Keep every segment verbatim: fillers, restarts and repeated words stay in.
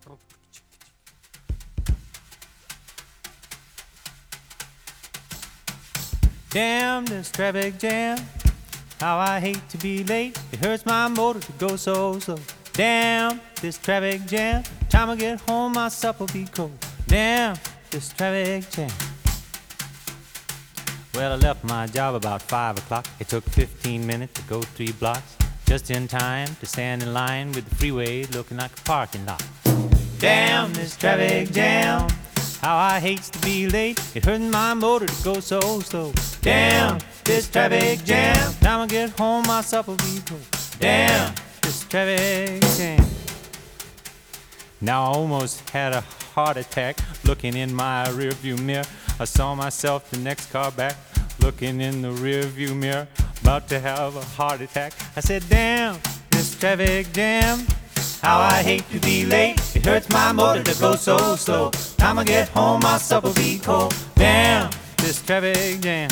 Damn this traffic jam, how I hate to be late. It hurts my motor to go so slow. Damn this traffic jam, time I get home my supper'll be cold. Damn this traffic jam. Well, I left my job about five o'clock. It took fifteen minutes to go three blocks, just in time to stand in line with the freeway looking like a parking lot. Damn this traffic jam, how I hate to be late. It hurts my motor to go so slow. Damn this traffic jam, time I get home my supper'll be cold. Damn this traffic jam. Now I almost had a heart attack looking in my rearview mirror. I saw myself the next car back, looking in the rearview mirror, about to have a heart attack. I said, damn this traffic jam, how I hate to be late. It hurts my motor to go so slow. Time I get home my supper'll be cold. Damn this traffic jam.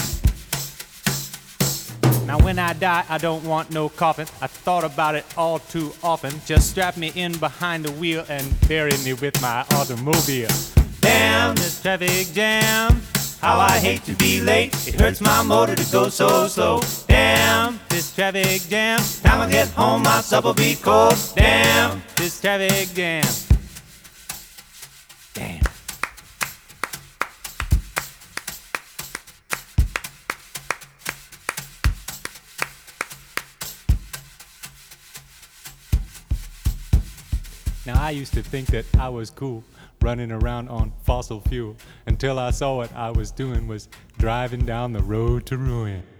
Now when I die, I don't want no coffin. I thought about it all too often. Just strap me in behind the wheel and bury me with my automobile. Damn this traffic jam, how I hate to be late. It hurts my motor to go so slow. Damn this traffic jam, time I get home my supper'll be cold. Damn this traffic jam. Damn. Now I used to think that I was cool running around on fossil fuel, until I saw what I was doing was driving down the road to ruin.